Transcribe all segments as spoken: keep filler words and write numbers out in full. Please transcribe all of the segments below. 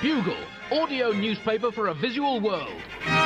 Bugle, audio newspaper for a visual world.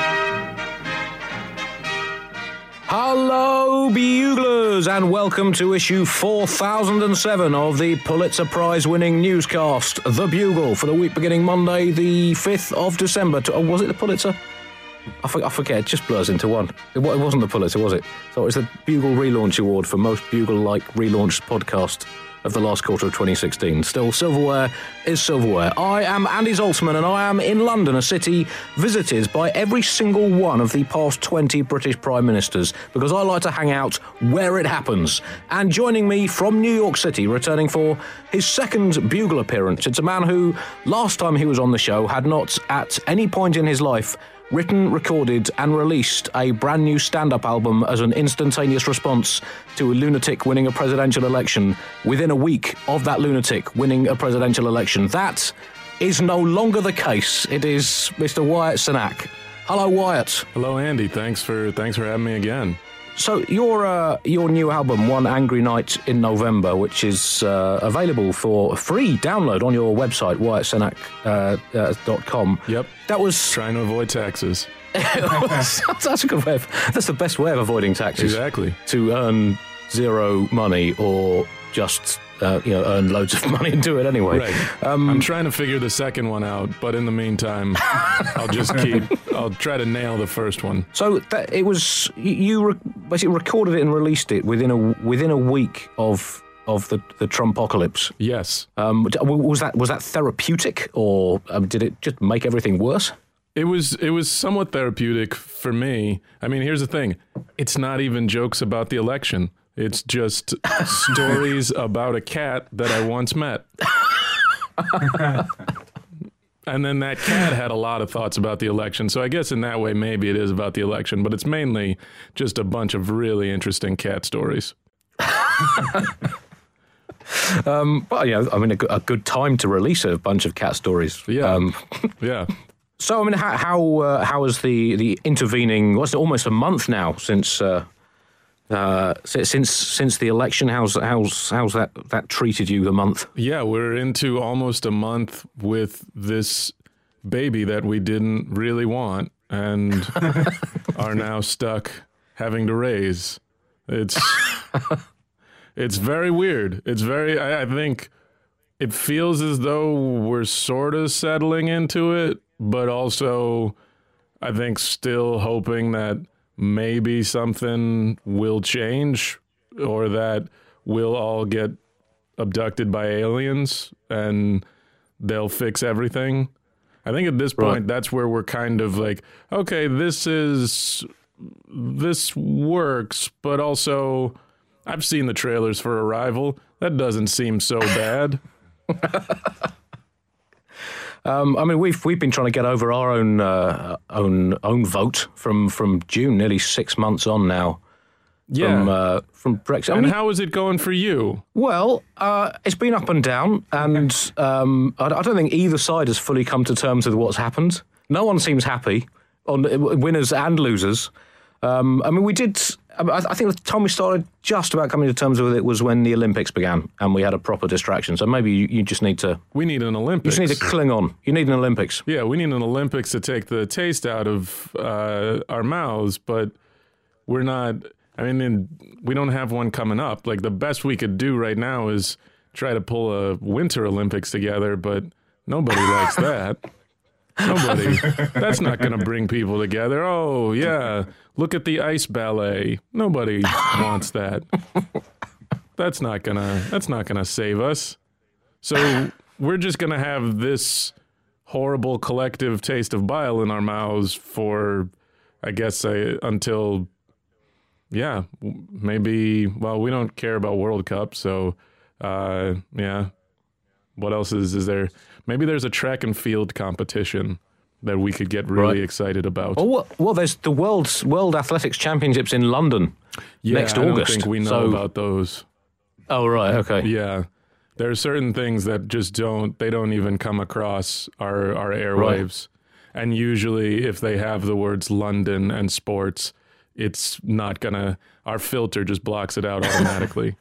Hello, Buglers, and welcome to issue four thousand seven of the Pulitzer Prize-winning newscast, The Bugle, for the week beginning Monday, the fifth of December. Oh, was it the Pulitzer? I, for, I forget, it just blurs into one. It, it wasn't the Pulitzer, was it? So it was the Bugle Relaunch Award for most Bugle-like relaunched podcast of the last quarter of twenty sixteen. Still, silverware is silverware. I am Andy Zaltzman, and I am in London, a city visited by every single one of the past twenty British Prime Ministers, because I like to hang out where it happens. And joining me from New York City, returning for his second Bugle appearance, it's a man who, last time he was on the show, had not at any point in his life written, recorded and released a brand new stand-up album as an instantaneous response to a lunatic winning a presidential election within a week of that lunatic winning a presidential election. That is no longer the case. It is Mister Wyatt Cenac. Hello, Wyatt. Hello, Andy. Thanks for thanks for having me again. So your uh, your new album, One Angry Night in November, which is uh, available for free download on your website, wyatt cenac dot com. Uh, uh, Yep. That was Trying to avoid taxes. That's a good way of, that's the best way of avoiding taxes. Exactly. To earn zero money or just uh, you know earn loads of money and do it anyway. Right. Um, I'm trying to figure the second one out, but in the meantime, I'll just keep. I'll try to nail the first one. So that, it was you, you re- basically recorded it and released it within a within a week of of the the Trumpocalypse. Yes. Um, was that was that therapeutic, or um, did it just make everything worse? It was it was somewhat therapeutic for me. I mean, here's the thing. It's not even jokes about the election. It's just stories about a cat that I once met. And then that cat had a lot of thoughts about the election. So I guess in that way, maybe it is about the election, but it's mainly just a bunch of really interesting cat stories. um, well, you know, I mean, a, a good time to release a bunch of cat stories. Yeah. Um, yeah. So, I mean, how how, uh, how has the, the intervening, what's it, almost a month now since uh, uh, since since the election? How's how's how's that, that treated you? The month? Yeah, we're into almost a month with this baby that we didn't really want and are now stuck having to raise. It's it's very weird. It's very. I, I think it feels as though we're sort of settling into it, but also I think still hoping that maybe something will change, or that we'll all get abducted by aliens and they'll fix everything. I think at this point, right. That's where we're kind of like, okay, this is, this works, but also I've seen the trailers for Arrival. That doesn't seem so bad. Um, I mean, we've we've been trying to get over our own uh, own own vote from, from June, nearly six months on now. Yeah, from, uh, from Brexit. I and mean, how is it going for you? Well, uh, it's been up and down, and um, I, I don't think either side has fully come to terms with what's happened. No one seems happy, on winners and losers. Um, I mean, we did. I, I think the time we started just about coming to terms with it was when the Olympics began, and we had a proper distraction. So maybe you, you just need to. We need an Olympics. You just need to cling on. You need an Olympics. Yeah, we need an Olympics to take the taste out of uh, our mouths, but we're not. I mean, we don't have one coming up. Like, the best we could do right now is try to pull a Winter Olympics together, but nobody likes that. Nobody. That's not going to bring people together. Oh, yeah, look at the ice ballet. Nobody wants that. That's not going to that's not going to save us. So we're just going to have this horrible collective taste of bile in our mouths for, I guess, uh, until, yeah, maybe, well, we don't care about World Cup, so, uh, yeah. What else is, is there? Maybe there's a track and field competition that we could get really right. excited about. Oh, well, well, there's the World's World Athletics Championships in London yeah, next I August. I don't think we know so... about those. Oh, right, okay. Yeah. There are certain things that just don't, they don't even come across our, our airwaves. Right. And usually if they have the words London and sports, it's not going to, our filter just blocks it out automatically.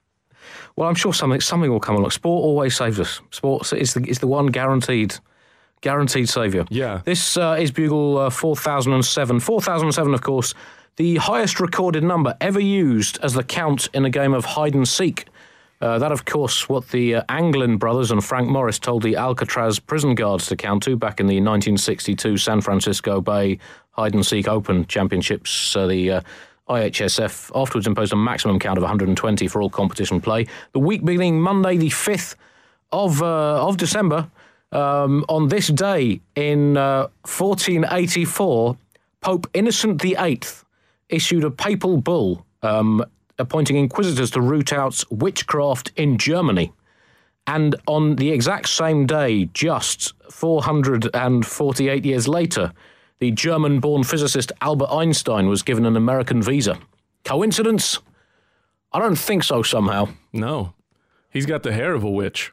Well, I'm sure something something will come along. Sport always saves us. Sport is the is the one guaranteed Guaranteed saviour. Yeah. This uh, is Bugle uh, four thousand seven. four thousand seven, of course, the highest recorded number ever used as the count in a game of hide-and-seek. Uh, that, of course, what the uh, Anglin brothers and Frank Morris told the Alcatraz prison guards to count to back in the nineteen sixty-two San Francisco Bay Hide-and-Seek Open Championships. Uh, the uh, I H S F afterwards imposed a maximum count of one hundred twenty for all competition play. The week beginning Monday, the fifth of, uh, of December... Um, on this day in uh, fourteen eighty-four, Pope Innocent the Eighth issued a papal bull um, appointing inquisitors to root out witchcraft in Germany. And on the exact same day, just four hundred forty-eight years later, the German-born physicist Albert Einstein was given an American visa. Coincidence? I don't think so somehow. No. He's got the hair of a witch.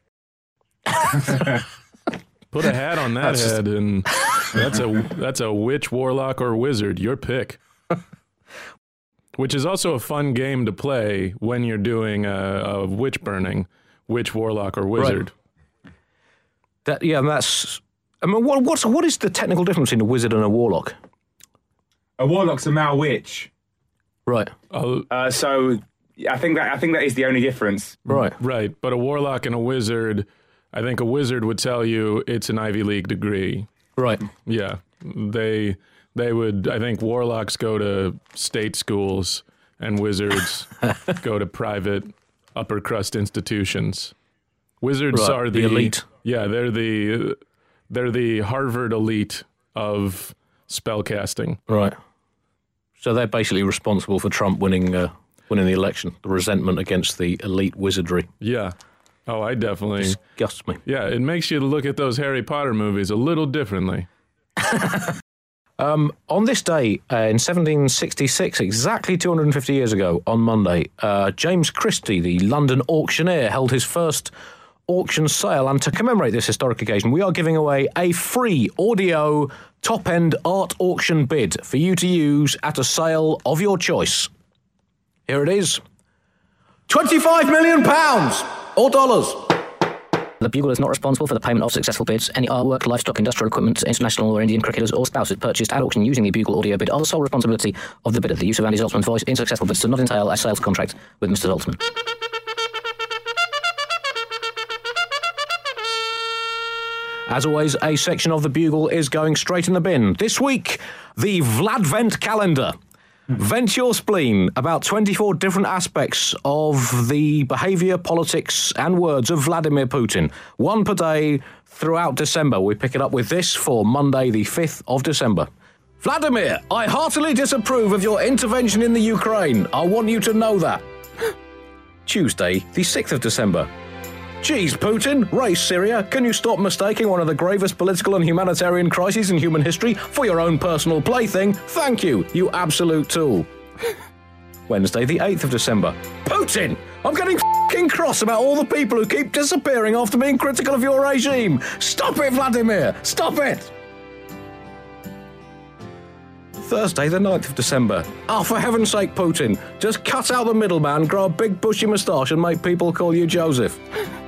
Put a hat on that that's head, just... and that's a that's a witch, warlock, or wizard. Your pick. Which is also a fun game to play when you're doing a, a witch burning, witch, warlock, or wizard. Right. That yeah, that's. I mean, what what's what is the technical difference between a wizard and a warlock? A warlock's a male witch. Right. Oh, uh, so I think that I think that is the only difference. Right. Right. But a warlock and a wizard. I think a wizard would tell you it's an Ivy League degree. Right. Yeah. They they would, I think warlocks go to state schools and wizards go to private upper crust institutions. Wizards right. are the, the elite. Yeah, they're the they're the Harvard elite of spellcasting. Right. So they're basically responsible for Trump winning uh, winning the election. The resentment against the elite wizardry. Yeah. Oh, I definitely... Disgusts me. Yeah, it makes you look at those Harry Potter movies a little differently. um, on this day, uh, in seventeen sixty-six, exactly two hundred fifty years ago, on Monday, uh, James Christie, the London auctioneer, held his first auction sale. And to commemorate this historic occasion, we are giving away a free audio top-end art auction bid for you to use at a sale of your choice. Here it is. twenty-five million pounds! Or dollars. The Bugle is not responsible for the payment of successful bids. Any artwork, livestock, industrial equipment, international or Indian cricketers or spouses purchased at auction using the Bugle audio bid are the sole responsibility of the bidder. The use of Andy Zoltzman's voice in successful bids does not entail a sales contract with Mister Zoltzman. As always, a section of the Bugle is going straight in the bin. This week, the Vlad Vent calendar. Vent your spleen about twenty-four different aspects of the behaviour, politics and words of Vladimir Putin. One per day throughout December. We pick it up with this for Monday the fifth of December. Vladimir, I heartily disapprove of your intervention in the Ukraine. I want you to know that. Tuesday the sixth of December. Geez, Putin, raise Syria. Can you stop mistaking one of the gravest political and humanitarian crises in human history for your own personal plaything? Thank you, you absolute tool. Wednesday, the eighth of December. Putin! I'm getting f***ing cross about all the people who keep disappearing after being critical of your regime. Stop it, Vladimir! Stop it! Thursday, the ninth of December. Oh, for heaven's sake, Putin, just cut out the middleman, grow a big bushy moustache and make people call you Joseph.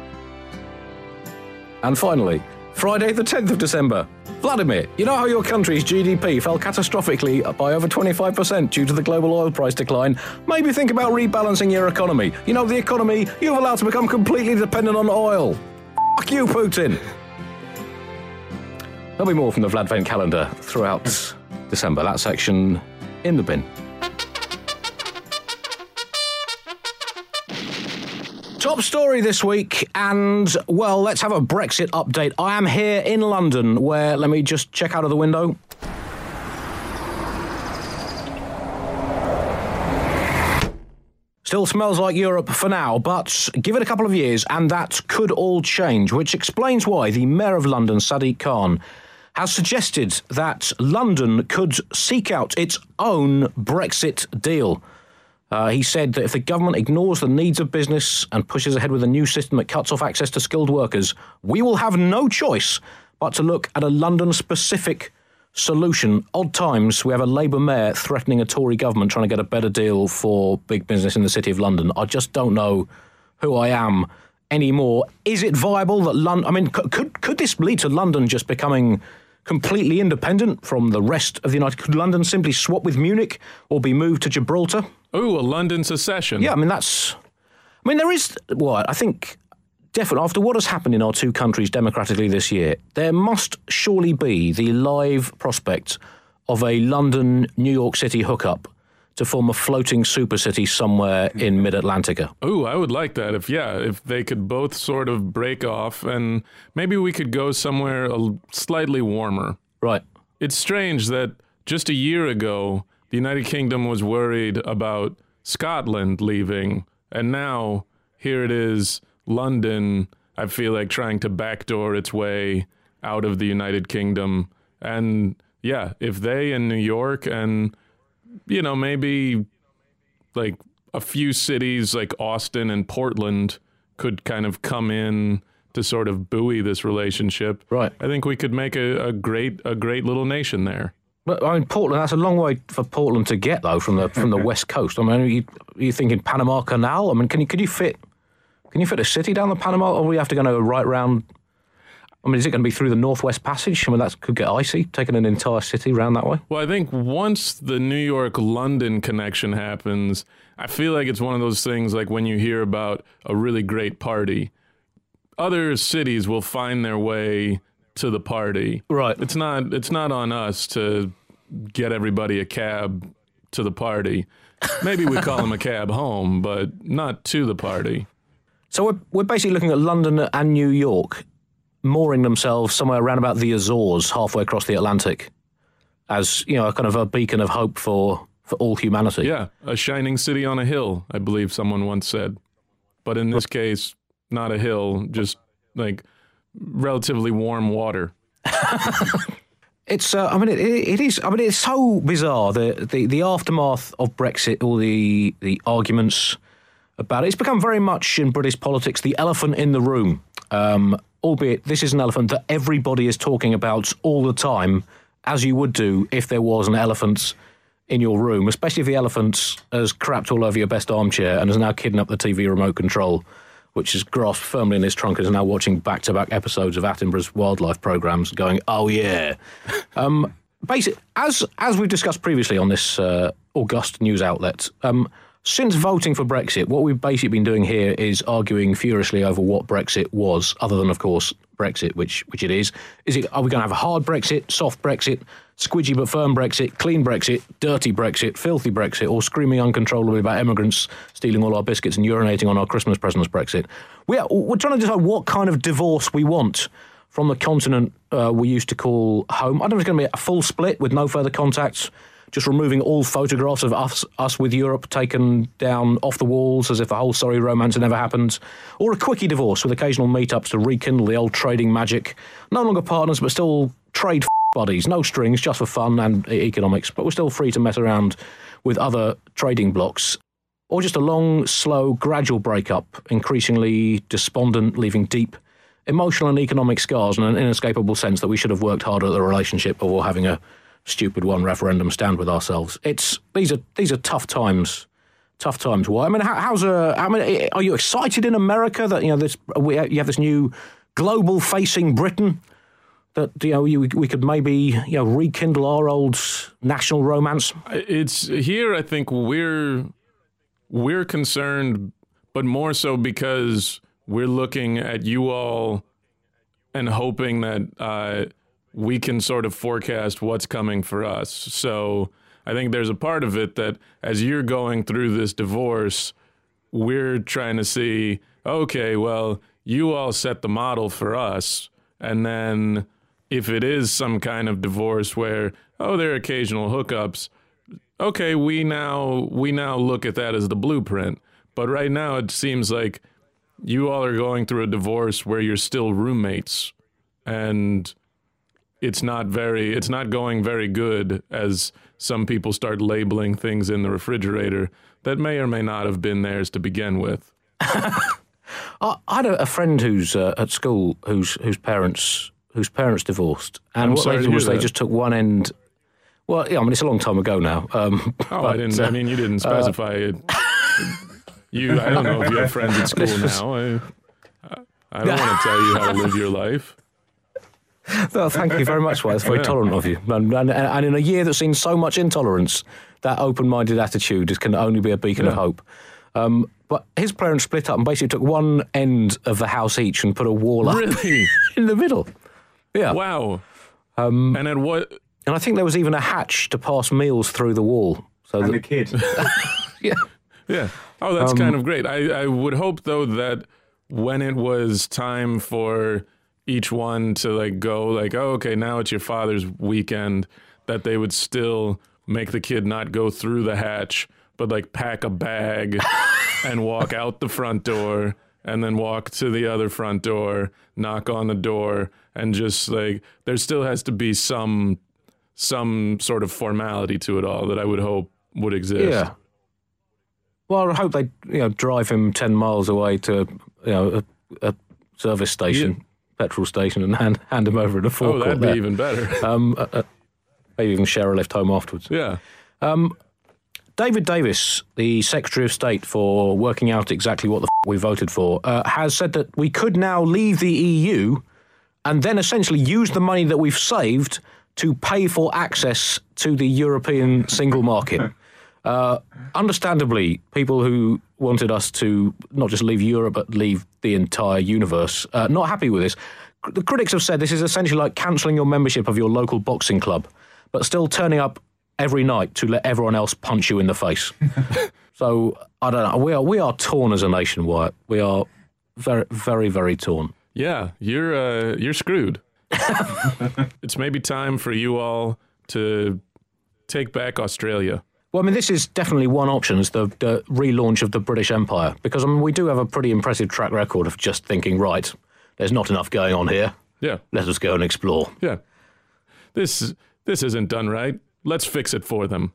And finally, Friday the tenth of December. Vladimir, you know how your country's G D P fell catastrophically by over twenty-five percent due to the global oil price decline? Maybe think about rebalancing your economy. You know, the economy you've allowed to become completely dependent on oil. Fuck you, Putin. There'll be more from the Vlad Vent calendar throughout December. That section in the bin. Top story this week, and, well, let's have a Brexit update. I am here in London, where, let me just check out of the window. Still smells like Europe for now, but give it a couple of years and that could all change, which explains why the Mayor of London, Sadiq Khan, has suggested that London could seek out its own Brexit deal. Uh, he said that if the government ignores the needs of business and pushes ahead with a new system that cuts off access to skilled workers, we will have no choice but to look at a London-specific solution. Odd times, we have a Labour mayor threatening a Tory government trying to get a better deal for big business in the City of London. I just don't know who I am anymore. Is it viable that London... I mean, could, could could this lead to London just becoming completely independent from the rest of the United... Could London simply swap with Munich or be moved to Gibraltar? Ooh, a London secession. Yeah, I mean, that's... I mean, there is... Well, I think... Definitely, after what has happened in our two countries democratically this year, there must surely be the live prospect of a London-New York City hookup to form a floating super city somewhere in mid-Atlantica. Ooh, I would like that. If, yeah, if they could both sort of break off and maybe we could go somewhere a slightly warmer. Right. It's strange that just a year ago, the United Kingdom was worried about Scotland leaving, and now here it is... London, I feel like trying to backdoor its way out of the United Kingdom. And yeah, if they in New York and, you know, maybe like a few cities like Austin and Portland could kind of come in to sort of buoy this relationship. Right. I think we could make a, a great a great little nation there. But I mean, Portland, that's a long way for Portland to get, though, from the from the West Coast. I mean, are you, are you thinking Panama Canal? I mean, can you could you fit... Can you fit a city down the Panama, or we have to go right round? I mean, is it going to be through the Northwest Passage? I mean, that could get icy, taking an entire city round that way. Well, I think once the New York-London connection happens, I feel like it's one of those things like when you hear about a really great party, other cities will find their way to the party. Right. It's not, it's not on us to get everybody a cab to the party. Maybe we call them a cab home, but not to the party. So we're, we're basically looking at London and New York mooring themselves somewhere around about the Azores, halfway across the Atlantic, as, you know, a kind of a beacon of hope for, for all humanity. Yeah, a shining city on a hill, I believe someone once said. But in this case, not a hill, just like relatively warm water. It's, uh, I mean, it, it is, I mean, it's so bizarre, the, the, the aftermath of Brexit, all the, the arguments about it. It's become very much in British politics the elephant in the room, um, albeit this is an elephant that everybody is talking about all the time, as you would do if there was an elephant in your room, especially if the elephant has crapped all over your best armchair and has now kidnapped the T V remote control, which is grasped firmly in his trunk and is now watching back-to-back episodes of Attenborough's wildlife programmes going, oh, yeah. um, basic, as, as we've discussed previously on this uh, august news outlet, um, since voting for Brexit, what we've basically been doing here is arguing furiously over what Brexit was, other than, of course, Brexit, which which it is. Is it? Are we going to have a hard Brexit, soft Brexit, squidgy but firm Brexit, clean Brexit, dirty Brexit, filthy Brexit, or screaming uncontrollably about immigrants stealing all our biscuits and urinating on our Christmas presents Brexit? We are, we're trying to decide what kind of divorce we want from the continent uh, we used to call home. I don't know if it's going to be a full split with no further contacts, just removing all photographs of us us with Europe taken down off the walls as if the whole sorry romance had never happened, or a quickie divorce with occasional meetups to rekindle the old trading magic. No longer partners, but still trade f- buddies. No strings, just for fun and economics, but we're still free to mess around with other trading blocks. Or just a long, slow, gradual breakup, increasingly despondent, leaving deep emotional and economic scars and an inescapable sense that we should have worked harder at the relationship before having a stupid one referendum stand with ourselves. It's these are these are tough times, tough times. Why? I mean, how, how's a? I mean, are you excited in America that you know this? We, you have this new global-facing Britain that you know you, we could maybe you know rekindle our old national romance. It's here. I think we're we're concerned, but more so because we're looking at you all and hoping that. Uh, we can sort of forecast what's coming for us. So I think there's a part of it that as you're going through this divorce, we're trying to see, okay, well, you all set the model for us. And then if it is some kind of divorce where, oh, there are occasional hookups, okay, we now we now look at that as the blueprint. But right now it seems like you all are going through a divorce where you're still roommates, and it's not very it's not going very good as some people start labeling things in the refrigerator that may or may not have been theirs to begin with. I had a, a friend who's uh, at school whose whose parents whose parents divorced, and I'm what sorry they to did was hear they that. just took one end. Well, yeah, I mean it's a long time ago now. Um, Oh, but, I didn't. uh, I mean, you didn't specify it. You, I don't know if you have friends at school This was- now. I, I don't want to tell you how to live your life. Well, thank you very much, Wyatt. That's very Yeah. tolerant of you. And, and, and in a year that's seen so much intolerance, that open-minded attitude is, can only be a beacon Yeah. of hope. Um, but his parents split up and basically took one end of the house each and put a wall up Really? in the middle. Yeah. Wow. Um, and at what... And I think there was even a hatch to pass meals through the wall. So And that, the kid. yeah. Yeah. Oh, that's Um, kind of great. I, I would hope, though, that when it was time for each one to, like, go, like, oh, okay, now it's your father's weekend, that they would still make the kid not go through the hatch, but, like, pack a bag and walk out the front door and then walk to the other front door, knock on the door, and just, like, there still has to be some some sort of formality to it all that I would hope would exist. Yeah. Well, I hope they, you know, drive him ten miles away to, you know, a, a service station, Yeah. petrol station, and hand, hand him over at a Oh, forecourt that'd there. be even better. Um, uh, uh, maybe even share a lift home afterwards. Yeah. David Davis, the Secretary of State for working out exactly what the f- we voted for, uh, has said that we could now leave the E U and then essentially use the money that we've saved to pay for access to the European single market. Uh, understandably, people who wanted us to not just leave Europe but leave the entire universe, uh, not happy with this. C- The critics have said this is essentially like cancelling your membership of your local boxing club, but still turning up every night to let everyone else punch you in the face. So, I don't know. We are we are torn as a nation, Wyatt. We are very, very, very torn. Yeah, you're uh, you're screwed. It's maybe time for you all to take back Australia. Well, I mean, this is definitely one option, is the, the relaunch of the British Empire, because, I mean, we do have a pretty impressive track record of just thinking, right, there's not enough going on here. Yeah, Let us go and explore. yeah. This this isn't done right. Let's fix it for them.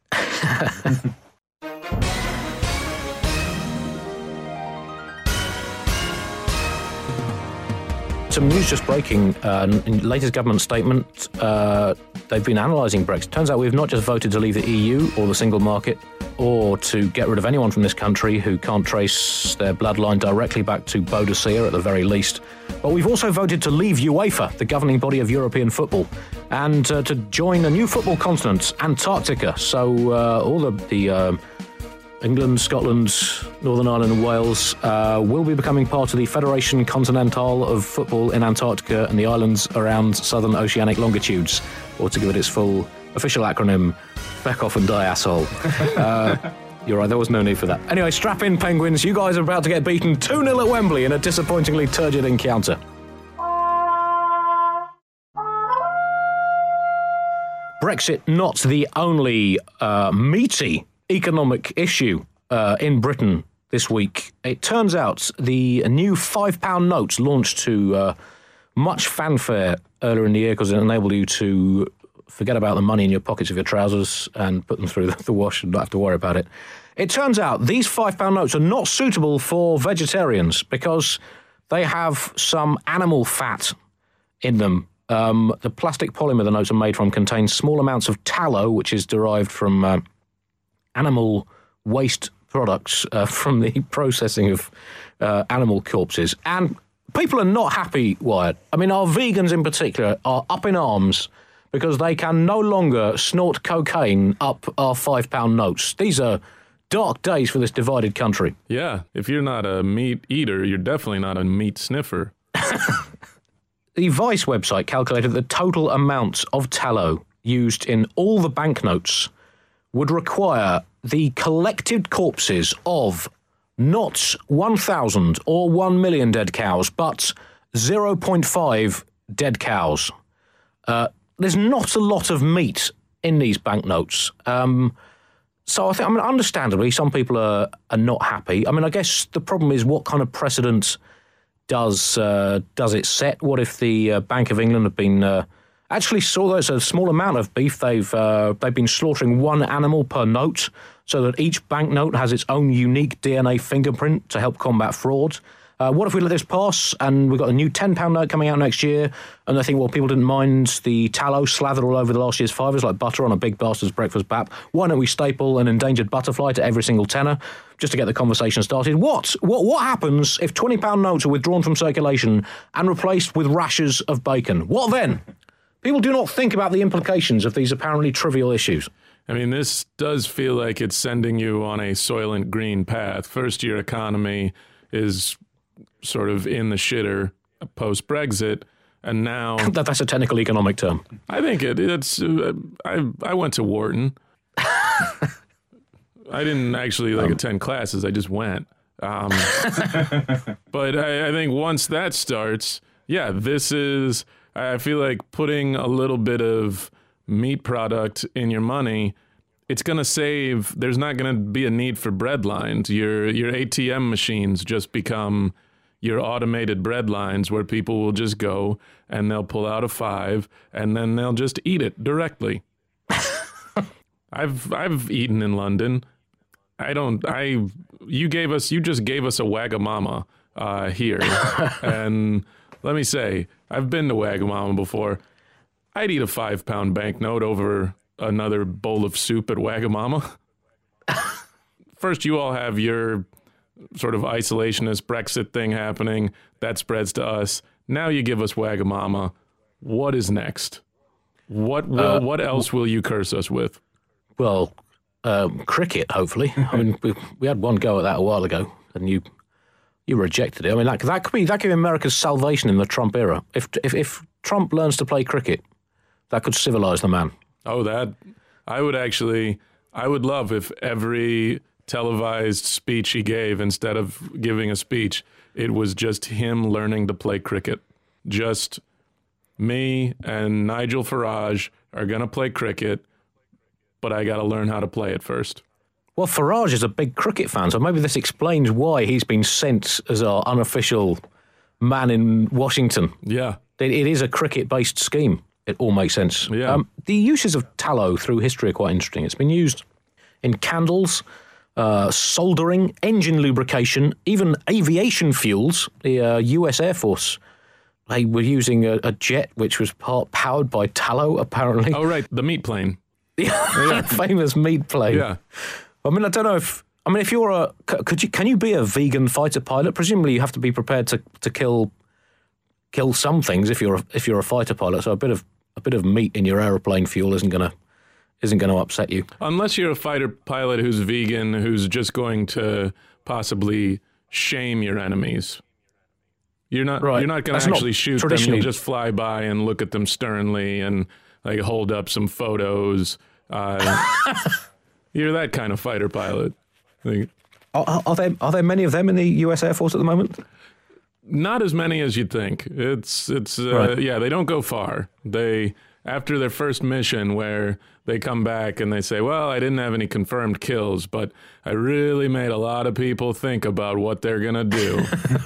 Some news just breaking. Uh, in the latest government statement, uh, they've been analysing Brexit. Turns out we've not just voted to leave the E U or the single market or to get rid of anyone from this country who can't trace their bloodline directly back to Boadicea at the very least, but we've also voted to leave UEFA, the governing body of European football, and uh, to join a new football continent, Antarctica. So uh, all the... the um, England, Scotland, Northern Ireland and Wales uh, will be becoming part of the Fédération Continentale of Football in Antarctica and the islands around southern oceanic longitudes, or to give it its full official acronym, Feck off and die, asshole. Uh, you're right, there was no need for that. Anyway, strap in, Penguins. You guys are about to get beaten two nil at Wembley in a disappointingly turgid encounter. Brexit not the only uh, meaty economic issue uh, in Britain this week. It turns out the new five pound notes launched to uh, much fanfare earlier in the year because it enabled you to forget about the money in your pockets of your trousers and put them through the, the wash and not have to worry about it. It turns out these five pound notes are not suitable for vegetarians because they have some animal fat in them. Um, the plastic polymer the notes are made from contains small amounts of tallow, which is derived from uh, animal waste products uh, from the processing of uh, animal corpses. And people are not happy, Wyatt. I mean, our vegans in particular are up in arms because they can no longer snort cocaine up our five pound notes. These are dark days for this divided country. Yeah, if you're not a meat eater, you're definitely not a meat sniffer. The Vice website calculated the total amount of tallow used in all the banknotes would require the collected corpses of not one thousand or one million dead cows, but zero point five dead cows. Uh, there's not a lot of meat in these banknotes. Um, so I think, I mean, understandably, some people are, are not happy. I mean, I guess the problem is what kind of precedent does uh, does it set? What if the uh, Bank of England have been... Uh, Actually, although it's a small amount of beef, they've uh, they've been slaughtering one animal per note so that each banknote has its own unique D N A fingerprint to help combat fraud. Uh, what if we let this pass and we've got a new ten pound note coming out next year and they think, well, people didn't mind the tallow slathered all over the last year's fivers like butter on a big bastard's breakfast bap. Why don't we staple an endangered butterfly to every single tenner just to get the conversation started? What what what happens if twenty pound notes are withdrawn from circulation and replaced with rashers of bacon? What then? People do not think about the implications of these apparently trivial issues. I mean, this does feel like it's sending you on a Soylent Green path. First, your economy is sort of in the shitter post-Brexit, and now... that, that's a technical economic term. I think it, it's... Uh, I I went to Wharton. I didn't actually like um, attend classes. I just went. Um, but I, I think once that starts, yeah, this is... I feel like putting a little bit of meat product in your money, it's going to save... There's not going to be a need for bread lines. Your your A T M machines just become your automated bread lines where people will just go and they'll pull out a five and then they'll just eat it directly. I've I've eaten in London. I don't... I You gave us... You just gave us a Wagamama uh, here. And let me say, I've been to Wagamama before. I'd eat a five-pound banknote over another bowl of soup at Wagamama. First, you all have your sort of isolationist Brexit thing happening. That spreads to us. Now you give us Wagamama. What is next? What will, uh, what else will you curse us with? Well, um, cricket, hopefully. I mean, we, we had one go at that a while ago, and you you rejected it. I mean, that, that could be that could be America's salvation in the Trump era. If if, if Trump learns to play cricket, that could civilize the man. Oh, that... I would actually... I would love if every televised speech he gave, instead of giving a speech, it was just him learning to play cricket. Just me and Nigel Farage are going to play cricket, but I got to learn how to play it first. Well, Farage is a big cricket fan, so maybe this explains why he's been sent as our unofficial man in Washington. Yeah. It, it is a cricket-based scheme. It all makes sense. Yeah. Um, the uses of tallow through history are quite interesting. It's been used in candles, uh, soldering, engine lubrication, even aviation fuels. The uh, U S Air Force, they were using a, a jet which was part powered by tallow, apparently. Oh, right, the meat plane. Yeah, famous meat plane. Yeah. I mean, I don't know if... I mean, if you're a... Could you? Can you be a vegan fighter pilot? Presumably you have to be prepared to, to kill kill some things if you're a, if you're a fighter pilot, so a bit of... A bit of meat in your aeroplane fuel isn't gonna isn't gonna upset you. Unless you're a fighter pilot who's vegan, who's just going to possibly shame your enemies. You're not right. You're not going to actually shoot them. You'll just fly by and look at them sternly and like hold up some photos. Uh, you're that kind of fighter pilot. Like, are, are there are there many of them in the U S Air Force at the moment? Not as many as you'd think. It's it's uh, right. Yeah, they don't go far. They after their first mission where they come back and they say, "Well, I didn't have any confirmed kills, but I really made a lot of people think about what they're gonna do."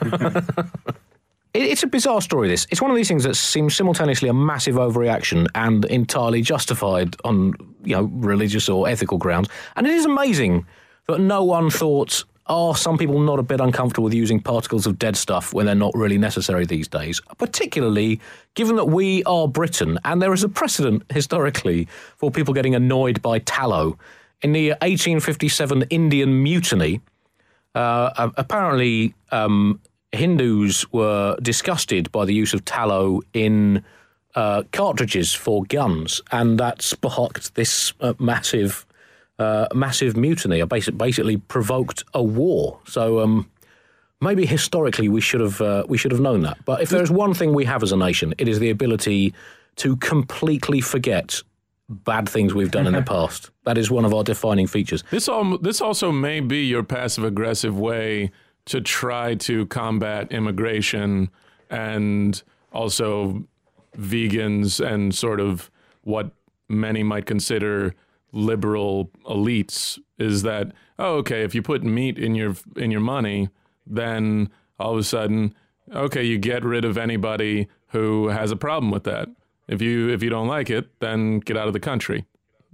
It's a bizarre story, this. It's one of these things that seems simultaneously a massive overreaction and entirely justified on, you know, religious or ethical grounds. And it is amazing that no one thought, are some people not a bit uncomfortable with using particles of dead stuff when they're not really necessary these days? Particularly given that we are Britain, and there is a precedent historically for people getting annoyed by tallow. In the eighteen fifty-seven Indian Mutiny, uh, apparently um, Hindus were disgusted by the use of tallow in uh, cartridges for guns, and that sparked this uh, massive... Uh, massive mutiny. I basically, basically provoked a war. So um, maybe historically we should have uh, we should have known that. But if there is one thing we have as a nation, it is the ability to completely forget bad things we've done in the past. That is one of our defining features. This all this also may be your passive aggressive way to try to combat immigration and also vegans and sort of what many might consider liberal elites, is that, oh, okay, if you put meat in your in your money, then all of a sudden, okay, you get rid of anybody who has a problem with that. If you if you don't like it, then get out of the country.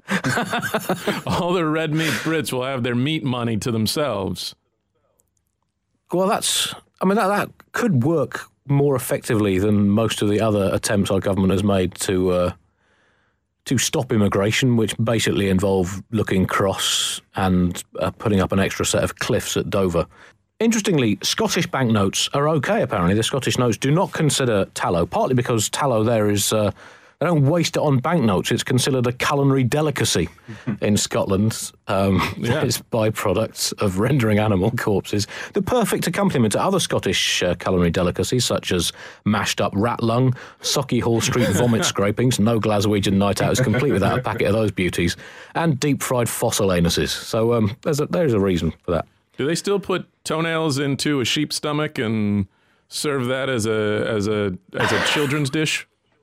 All the red meat Brits will have their meat money to themselves. Well, that's I mean, that, that could work more effectively than most of the other attempts our government has made to uh, to stop immigration, which basically involve looking cross and uh, putting up an extra set of cliffs at Dover. Interestingly, Scottish banknotes are okay, apparently. The Scottish notes do not consider tallow, partly because tallow there is... Uh, they don't waste it on banknotes. It's considered a culinary delicacy in Scotland. Um, yeah. It's byproducts of rendering animal corpses. The perfect accompaniment to other Scottish uh, culinary delicacies, such as mashed up rat lung, Socky Hall Street vomit scrapings, no Glaswegian night out is complete without a packet of those beauties, and deep-fried fossil anuses. So um, there's, a, there's a reason for that. Do they still put toenails into a sheep's stomach and serve that as a as a as a children's dish?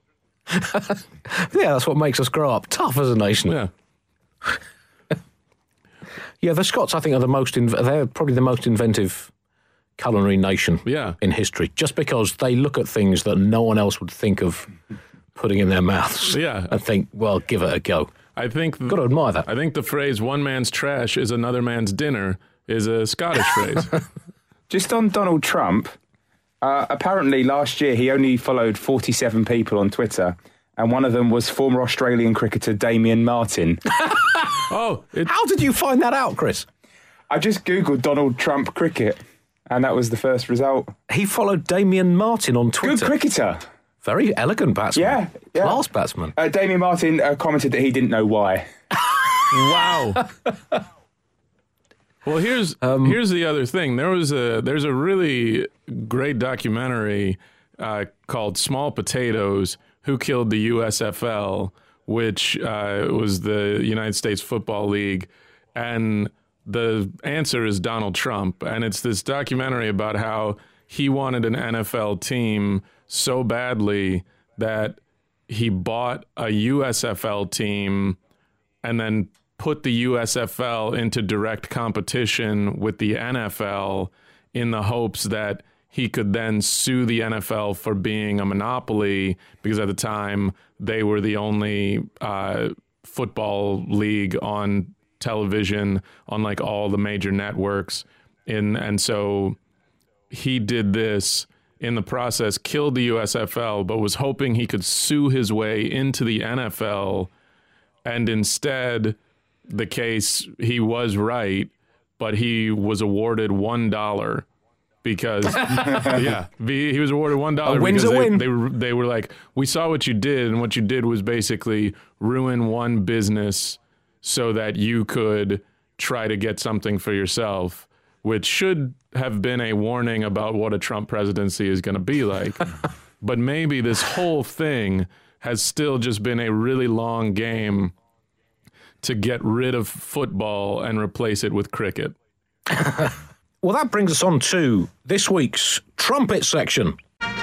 Yeah, that's what makes us grow up tough as a nation. Yeah. Yeah, the Scots, I think, are the most... Inv- they're probably the most inventive culinary nation yeah. in history, just because they look at things that no one else would think of putting in their mouths yeah. and think, well, give it a go. I think... Got to admire that. I think the phrase, one man's trash is another man's dinner, is a Scottish phrase. Just on Donald Trump... Uh, apparently, last year he only followed forty-seven people on Twitter, and one of them was former Australian cricketer Damien Martyn. oh, it... How did you find that out, Chris? I just googled Donald Trump cricket, and that was the first result. He followed Damien Martyn on Twitter. Good cricketer. Very elegant batsman. Yeah, yeah. Class batsman. Uh, Damien Martyn uh, commented that he didn't know why. Wow. Well, here's um, here's the other thing. There was a there's a really great documentary uh, called "Small Potatoes: Who Killed the U S F L," which uh, was the United States Football League, and the answer is Donald Trump. And it's this documentary about how he wanted an N F L team so badly that he bought a U S F L team and then put the U S F L into direct competition with the N F L in the hopes that he could then sue the N F L for being a monopoly, because at the time they were the only uh, football league on television on like all the major networks. In, and so he did this in the process, killed the U S F L, but was hoping he could sue his way into the N F L. And instead, the case, he was right, but he was awarded one dollar because, yeah, he was awarded one dollar win's because a they, win. they, were, they were like, we saw what you did, and what you did was basically ruin one business so that you could try to get something for yourself, which should have been a warning about what a Trump presidency is going to be like. But maybe this whole thing has still just been a really long game to get rid of football and replace it with cricket. Well, that brings us on to this week's trumpet section.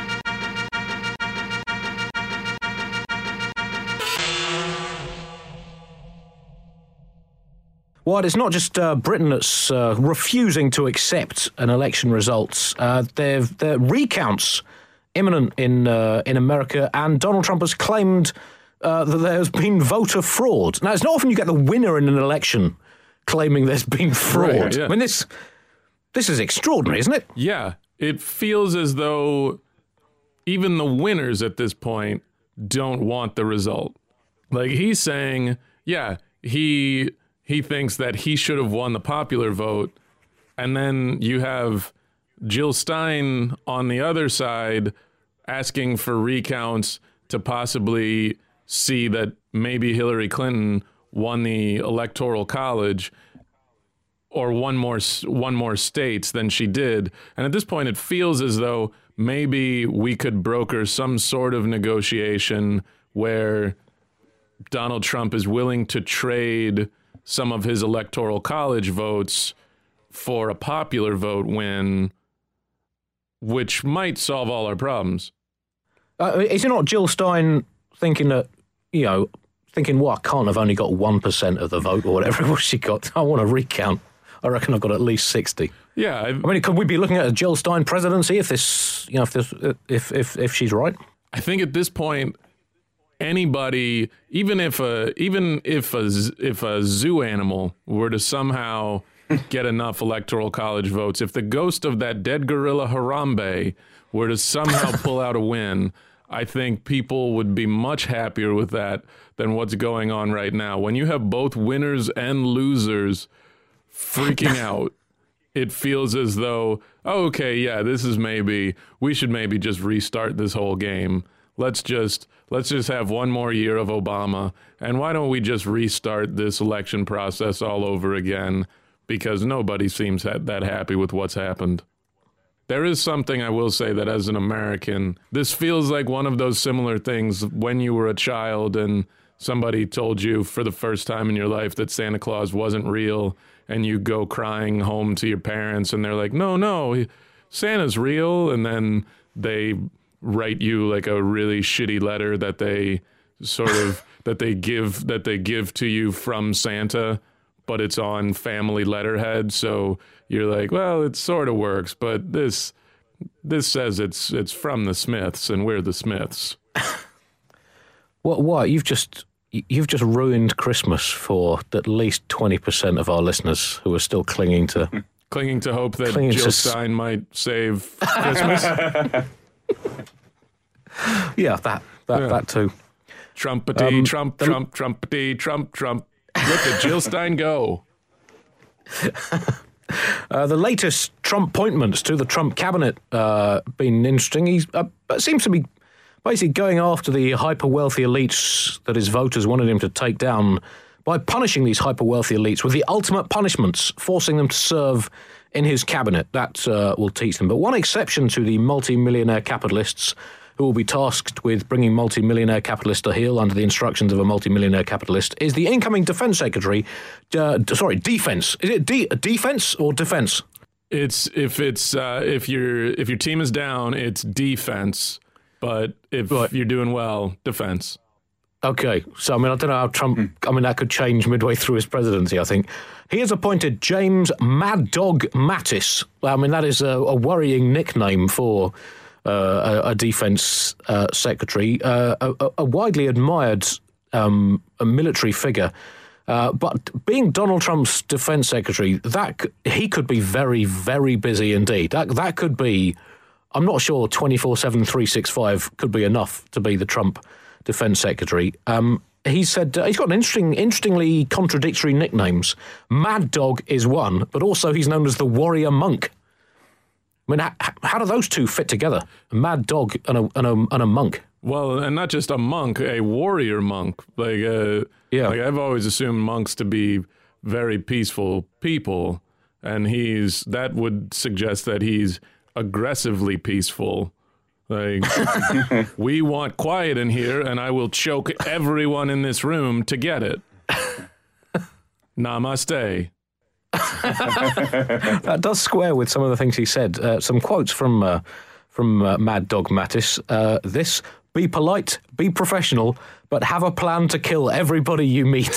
Well, it's not just uh, Britain that's uh, refusing to accept an election results. Uh, there are recounts imminent in uh, in America, and Donald Trump has claimed uh, that there has been voter fraud. Now, it's not often you get the winner in an election claiming there's been fraud. Right, yeah. I mean, this this is extraordinary, isn't it? Yeah, it feels as though even the winners at this point don't want the result. Like, he's saying, yeah, he he thinks that he should have won the popular vote, and then you have Jill Stein on the other side asking for recounts to possibly see that maybe Hillary Clinton won the Electoral College or one more one more states than she did. And at this point, it feels as though maybe we could broker some sort of negotiation where Donald Trump is willing to trade some of his Electoral College votes for a popular vote win, which might solve all our problems. Uh, is it not Jill Stein thinking that, you know, thinking, well, I can't have only got one percent of the vote or whatever it was she got. I want to recount. I reckon I've got at least sixty. Yeah. I've, I mean, could we be looking at a Jill Stein presidency if this, you know, if this, if if if she's right? I think at this point, anybody, even if a even if a if a zoo animal were to somehow get enough electoral college votes. If the ghost of that dead gorilla Harambe were to somehow pull out a win, I think people would be much happier with that than what's going on right now. When you have both winners and losers freaking out, it feels as though, oh, okay, yeah, this is maybe, we should maybe just restart this whole game. Let's just, let's just have one more year of Obama. And why don't we just restart this election process all over again? Because nobody seems that happy with what's happened. There is something I will say that as an American, this feels like one of those similar things when you were a child and somebody told you for the first time in your life that Santa Claus wasn't real, and you go crying home to your parents and they're like, no, no, Santa's real. And then they write you like a really shitty letter that they sort of, that they give, that they give to you from Santa, but it's on family letterhead. So you're like, well, it sort of works, but this this says it's it's from the Smiths, and we're the Smiths. What? What? You've just you've just ruined Christmas for at least twenty percent of our listeners who are still clinging to clinging to hope that clinging Jill to... Stein might save Christmas. yeah, that that yeah. that too. Trumpety, um, Trump, the... Trump, Trumpety, Trump, Trump. Look at Jill Stein go. Uh, the latest Trump appointments to the Trump cabinet uh, been interesting. He uh, seems to be basically going after the hyper-wealthy elites that his voters wanted him to take down by punishing these hyper-wealthy elites with the ultimate punishments, forcing them to serve in his cabinet. That uh, will teach them. But one exception to the multi-millionaire capitalists who will be tasked with bringing multi-millionaire capitalists to heel under the instructions of a multi-millionaire capitalist is the incoming defense secretary. Uh, sorry, defense. Is it de- defense or defense? It's if it's uh, if your if your team is down, it's defense. But if right. you're doing well, defense. Okay, so I mean, I don't know how Trump. Mm. I mean, that could change midway through his presidency. I think he has appointed James Mad Dog Mattis. I mean, that is a, a worrying nickname for. Uh, a, a defense uh, secretary, uh, a, a widely admired um, a military figure. Uh, but being Donald Trump's defense secretary, that he could be very, very busy indeed. That that could be, I'm not sure twenty-four seven, three sixty-five could be enough to be the Trump defense secretary. Um, he said uh, he's got an interesting, interestingly contradictory nicknames. Mad Dog is one, but also he's known as the Warrior Monk. I mean, how, how do those two fit together? A mad dog and a, and a and a monk. Well, and not just a monk, a warrior monk. Like, uh, yeah, like I've always assumed monks to be very peaceful people, and he's that would suggest that he's aggressively peaceful. Like, we want quiet in here, and I will choke everyone in this room to get it. Namaste. That does square with some of the things he said. Uh, some quotes from uh, from uh, Mad Dog Mattis. Uh, this, be polite, be professional, but have a plan to kill everybody you meet.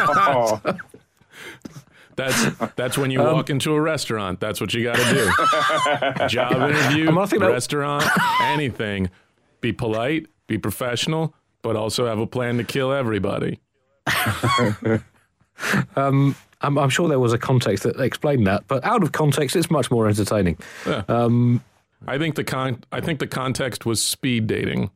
That's that's when you um, walk into a restaurant. That's what you got to do. Job interview, restaurant, that... anything. Be polite, be professional, but also have a plan to kill everybody. um. I'm, I'm sure there was a context that explained that, but out of context, it's much more entertaining. Yeah. Um, I think the con- I think the context was speed dating.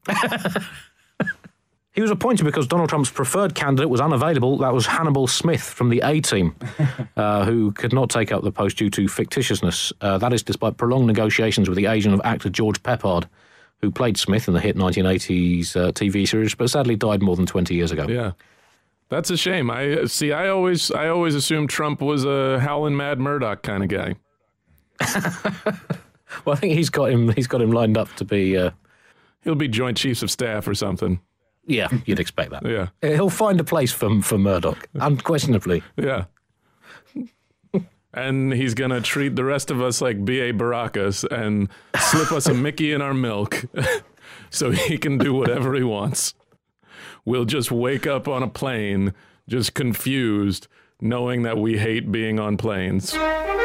He was appointed because Donald Trump's preferred candidate was unavailable. That was Hannibal Smith from the A-Team, uh, who could not take up the post due to fictitiousness. Uh, that is despite prolonged negotiations with the agent of actor George Peppard, who played Smith in the hit nineteen eighties uh, T V series, but sadly died more than twenty years ago. Yeah. That's a shame. I see. I always, I always assumed Trump was a howling Mad Murdoch kind of guy. Well, I think he's got him. He's got him lined up to be. Uh, He'll be Joint Chiefs of Staff or something. Yeah, you'd expect that. Yeah, he'll find a place for for Murdoch, unquestionably. Yeah, and he's gonna treat the rest of us like B A Baracus and slip us a Mickey in our milk, so he can do whatever he wants. We'll just wake up on a plane, just confused, knowing that we hate being on planes.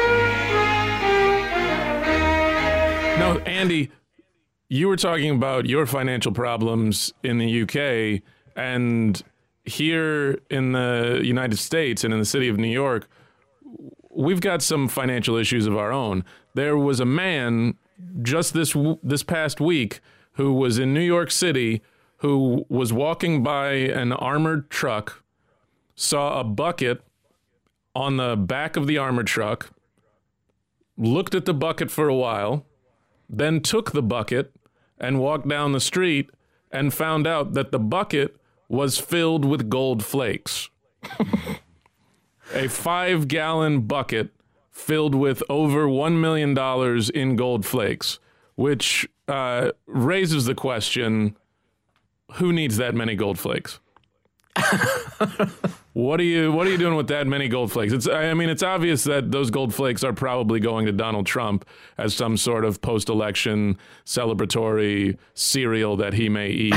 Now, Andy, you were talking about your financial problems in the U K, and here in the United States and in the city of New York, we've got some financial issues of our own. There was a man just this this past week who was in New York City who was walking by an armored truck, saw a bucket on the back of the armored truck, looked at the bucket for a while, then took the bucket and walked down the street and found out that the bucket was filled with gold flakes. A five-gallon bucket filled with over one million dollars in gold flakes, which uh, raises the question, who needs that many gold flakes? What are you What are you doing with that many gold flakes? It's I mean, it's obvious that those gold flakes are probably going to Donald Trump as some sort of post-election celebratory cereal that he may eat.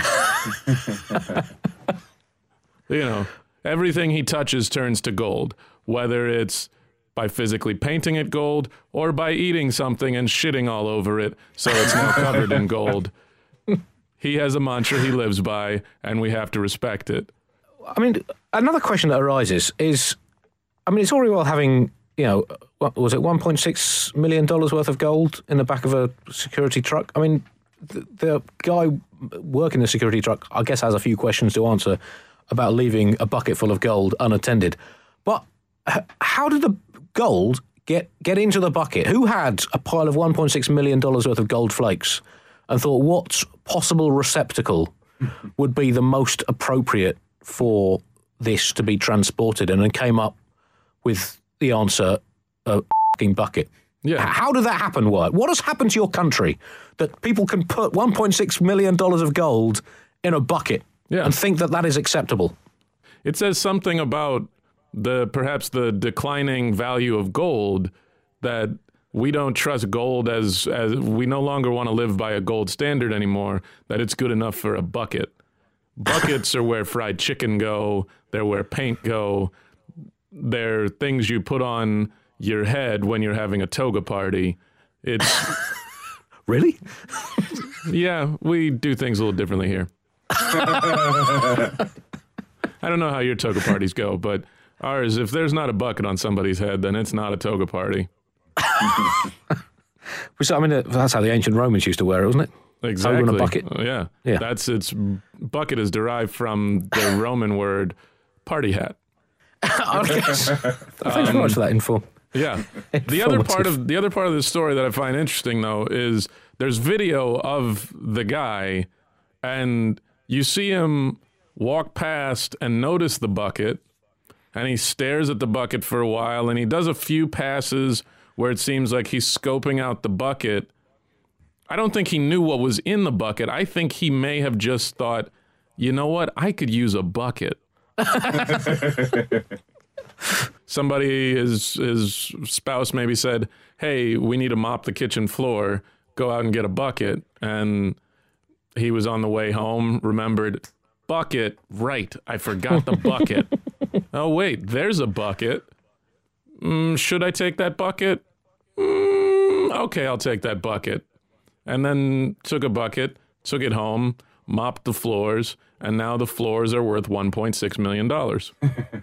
You know, everything he touches turns to gold, whether it's by physically painting it gold or by eating something and shitting all over it so it's now covered in gold. He has a mantra he lives by, and we have to respect it. I mean, another question that arises is, I mean, it's all very well having, you know, what was it, one point six million dollars worth of gold in the back of a security truck? I mean, the, the guy working the security truck, I guess, has a few questions to answer about leaving a bucket full of gold unattended. But h- how did the gold get, get into the bucket? Who had a pile of one point six million dollars worth of gold flakes and thought what possible receptacle would be the most appropriate for this to be transported, and then came up with the answer, a f***ing bucket? Yeah. How did that happen, Wyatt? What has happened to your country that people can put one point six million dollars of gold in a bucket Yeah. and think that that is acceptable? It says something about the perhaps the declining value of gold, that we don't trust gold as, as we no longer want to live by a gold standard anymore, that it's good enough for a bucket. Buckets are where fried chicken go. They're where paint go. They're things you put on your head when you're having a toga party. It's Really? yeah, we do things a little differently here. I don't know how your toga parties go, but ours, if there's not a bucket on somebody's head, then it's not a toga party. I mean, that's how the ancient Romans used to wear it, wasn't it? Exactly. Over in a bucket. Uh, yeah. Yeah. That's its bucket is derived from the Roman word party hat. I guess. Thanks very much for that info. Yeah. The other part of the other part of the story that I find interesting, though, is there's video of the guy, and you see him walk past and notice the bucket, and he stares at the bucket for a while, and he does a few passes where it seems like he's scoping out the bucket. I don't think he knew what was in the bucket. I think he may have just thought, you know what, I could use a bucket. Somebody, his, his spouse maybe said, hey, we need to mop the kitchen floor. Go out and get a bucket. And he was on the way home, remembered, bucket, right, I forgot the bucket. Oh, wait, there's a bucket. Mm, should I take that bucket? Mm, okay, I'll take that bucket. And then took a bucket, took it home, mopped the floors, and now the floors are worth one point six million dollars.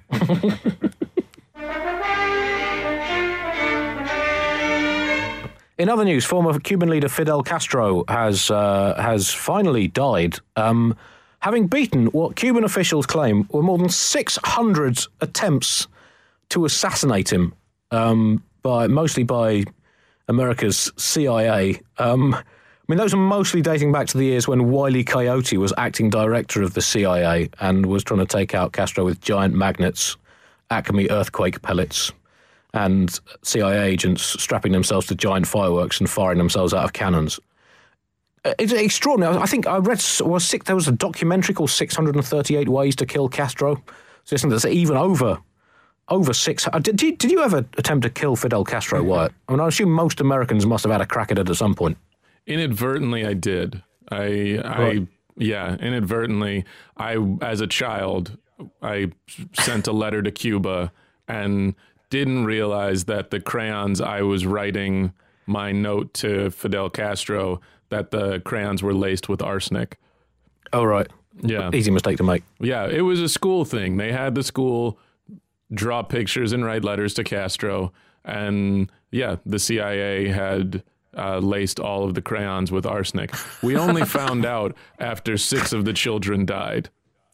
In other news, former Cuban leader Fidel Castro has uh, has finally died, um, having beaten what Cuban officials claim were more than six hundred attempts to assassinate him, um, by mostly by America's C I A. Um, I mean, those are mostly dating back to the years when Wile E. Coyote was acting director of the C I A and was trying to take out Castro with giant magnets, Acme earthquake pellets, and C I A agents strapping themselves to giant fireworks and firing themselves out of cannons. It's extraordinary. I think I read was sick. There was a documentary called six hundred thirty-eight Ways to Kill Castro. So isn't that's even over over six. Did you, did you ever attempt to kill Fidel Castro, Wyatt? I mean, I assume most Americans must have had a crack at it at some point. Inadvertently, I did. I, I, Right. yeah, inadvertently. I, as a child, I sent a letter to Cuba and didn't realize that the crayons I was writing my note to Fidel Castro, that the crayons were laced with arsenic. Oh, right. Yeah. Easy mistake to make. Yeah, it was a school thing. They had the school draw pictures and write letters to Castro. And yeah, the C I A had uh, laced all of the crayons with arsenic. We only found out after six of the children died.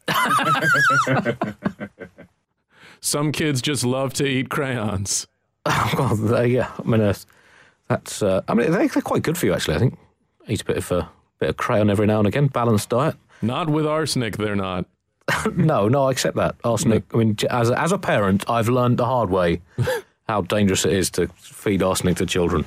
Some kids just love to eat crayons. Well, uh, yeah, I mean, uh, that's. Uh, I mean, they're, they're quite good for you, actually. I think eat a bit of uh, bit of crayon every now and again. Balanced diet. Not with arsenic, they're not. no, no, I accept that. Arsenic. I mean, as a, as a parent, I've learned the hard way how dangerous it is to feed arsenic to children.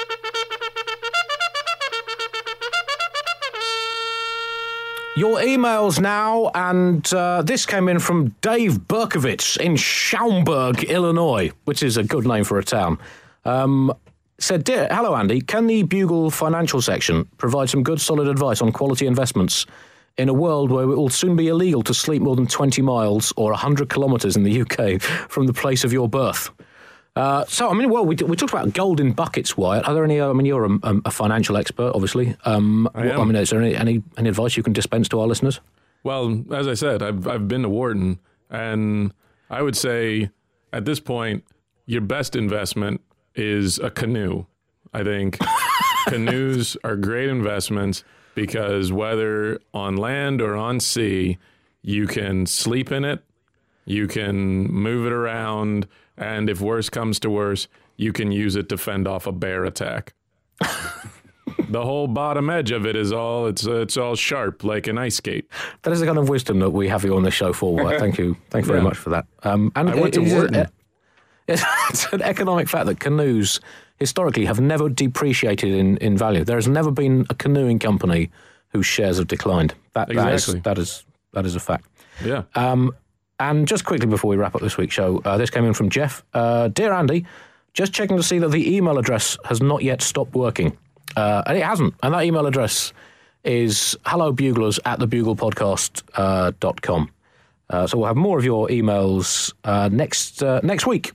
Your emails now, and uh, this came in from Dave Berkovitz in Schaumburg, Illinois, which is a good name for a town. Um, said, Dear, hello, Andy. Can the Bugle financial section provide some good, solid advice on quality investments in a world where it will soon be illegal to sleep more than twenty miles or one hundred kilometres in the U K from the place of your birth? Uh, so, I mean, well, we, we talked about golden buckets, Wyatt. Are there any, uh, I mean, you're a, a financial expert, obviously. Um, I am. I mean, is there any, any, any advice you can dispense to our listeners? Well, as I said, I've I've been to Wharton, and I would say at this point, your best investment is a canoe. I think canoes are great investments because whether on land or on sea, you can sleep in it, you can move it around, and if worse comes to worse, you can use it to fend off a bear attack. The whole bottom edge of it is all, it's uh, it's all sharp like an ice skate. That is the kind of wisdom that we have you on the show for, Wyatt. Thank you. Thank you very Yeah. much for that. Um, and I went to it is Wharton. a- It's an economic fact that canoes historically have never depreciated in, in value. There has never been a canoeing company whose shares have declined. That, Exactly. that, is, that, is, that is a fact. Yeah. Um, and just quickly before we wrap up this week's show, uh, this came in from Jeff. Uh, Dear Andy, just checking to see that the email address has not yet stopped working. Uh, and it hasn't. And that email address is hellobuglers at thebuglepodcast uh, dot com. Uh, so we'll have more of your emails uh, next uh, next week.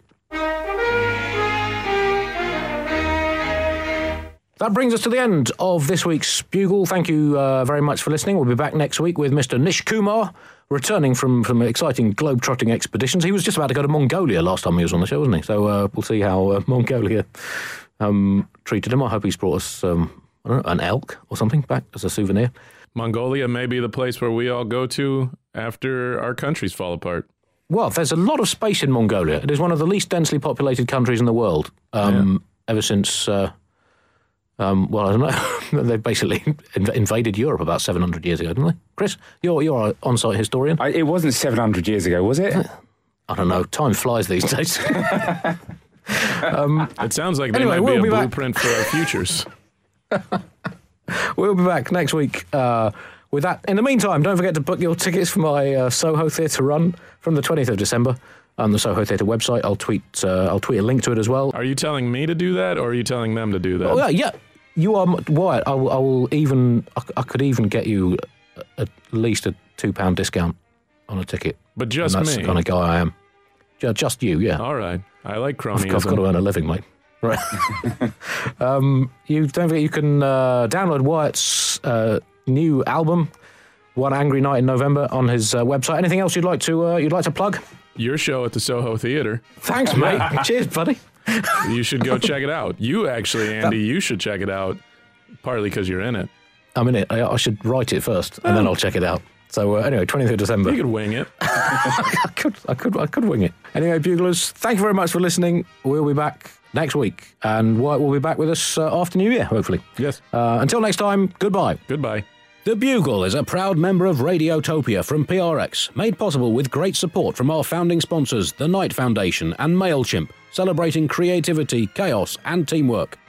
That brings us to the end of this week's Bugle. Thank you uh, very much for listening. We'll be back next week with Mister Nish Kumar, returning from, from exciting globe-trotting expeditions. He was just about to go to Mongolia last time he was on the show, wasn't he? So uh, we'll see how uh, Mongolia um, treated him. I hope he's brought us um, I don't know, an elk or something back as a souvenir. Mongolia may be the place where we all go to after our countries fall apart. Well, there's a lot of space in Mongolia. It is one of the least densely populated countries in the world. Um, yeah. Ever since, uh, um, well, I don't know, they basically inv- invaded Europe about seven hundred years ago, didn't they? Chris, you're you're an on-site historian. I, it wasn't seven hundred years ago, was it? I don't know. Time flies these days. It sounds like they Anyway, might we'll be be a back. blueprint for our futures. We'll be back next week uh, with that. In the meantime, don't forget to book your tickets for my uh, Soho Theatre run from the twentieth of December on the Soho Theatre website. I'll tweet uh, I'll tweet a link to it as well. Are you telling me to do that, or are you telling them to do that? Oh, yeah, yeah. You are Wyatt. I will, I will even. I, I could even get you at least a two pound discount on a ticket. But just and that's me. the kind of guy I am. Ju- Just you, yeah. All right. I like I've, cronyism. I've got to earn a living, mate. Right. um, you don't forget you can uh, download Wyatt's uh, new album, One Angry Night in November, on his uh, website. Anything else you'd like to uh, you'd like to plug? Your show at the Soho Theatre. Thanks, mate. Cheers, buddy. You should go check it out. You actually, Andy, you should check it out, partly because you're in it. I'm in it. I, I should write it first, and then I'll check it out. So uh, anyway, twentieth of December. You could wing it. I could, I could, I could wing it. Anyway, Buglers, thank you very much for listening. We'll be back next week, and Wyatt will be back with us uh, after New Year, hopefully. Yes. Uh, until next time, goodbye. Goodbye. The Bugle is a proud member of Radiotopia from P R X, made possible with great support from our founding sponsors, the Knight Foundation and MailChimp, celebrating creativity, chaos, and teamwork.